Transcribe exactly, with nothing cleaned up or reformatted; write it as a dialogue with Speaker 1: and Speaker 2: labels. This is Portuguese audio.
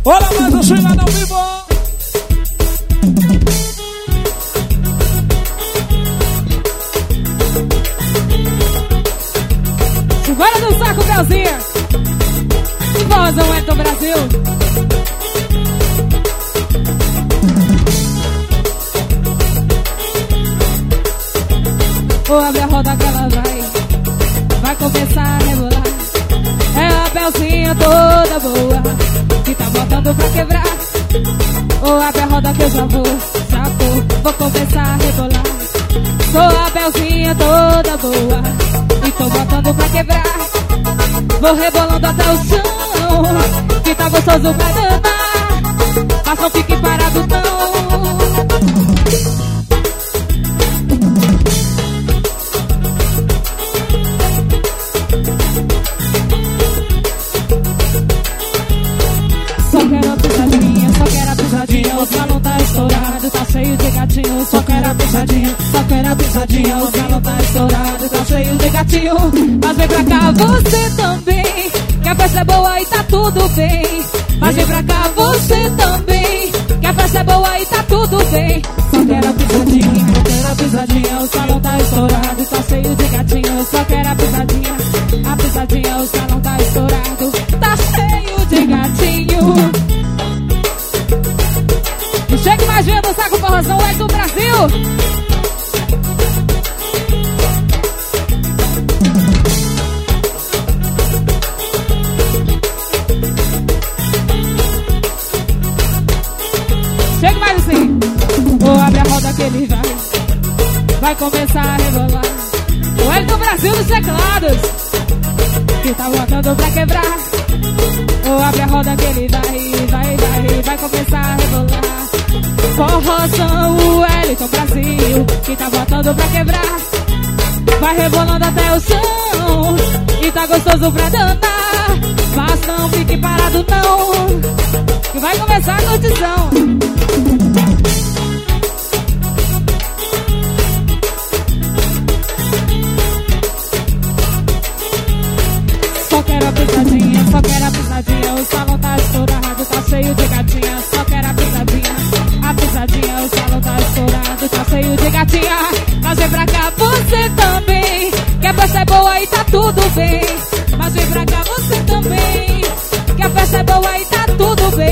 Speaker 1: Olha mais o Chilada ao vivo.
Speaker 2: Segura no saco, Belzinha. Que vozão é do Brasil. Vou abrir a roda que ela vai. Vai começar a rebolar. É a Belzinha toda boa que tá botando pra quebrar. Vou abrir a roda que eu já vou, já vou. Vou começar a rebolar. Sou a Belzinha toda boa e tô botando pra quebrar. Vou rebolando até o chão, que tá gostoso pra danar. Mas não fique parado não. Só quero a pisadinha, só quero a pisadinha. O salão tá estourado, tá cheio de gatinho. Só quero a pisadinha, só quero a pisadinha. O salão tá estourado, tá cheio de gatinho. Mas vem pra cá você também, que a festa é boa e tá tudo bem. Mas vem pra cá você também, que a festa é boa e tá tudo bem. Só quero a pisadinha, só quero a pisadinha. O salão tá estourado, tá cheio de gatinho. Só quero a pisadinha, a pisadinha. O salão tá estourado, tá cheio de gatinho. E chega mais vendo o saco forrozão é do Brasil. Chega mais assim. Vou abrir a roda que ele vai. Vai começar a rebolar. O L do Brasil dos teclados, que tá botando pra quebrar. Vou abrir a roda que ele vai. Vai, vai, vai começar a rebolar. Forrozão, o Wellington Brasil, que tá botando pra quebrar. Vai rebolando até o chão, e tá gostoso pra danar. Mas não fique parado não, que vai começar a curtição. Só quero a pisadinha, só quero a pisadinha. O salão tá estourado, tá cheio de gatinha. Só quero a pisadinha, a pisadinha. O salão tá estourado, tá cheio de gatinha. Mas vem pra cá você também, que a festa é boa e tá tudo bem. Mas vem pra cá você também, que a festa é boa e tá tudo bem.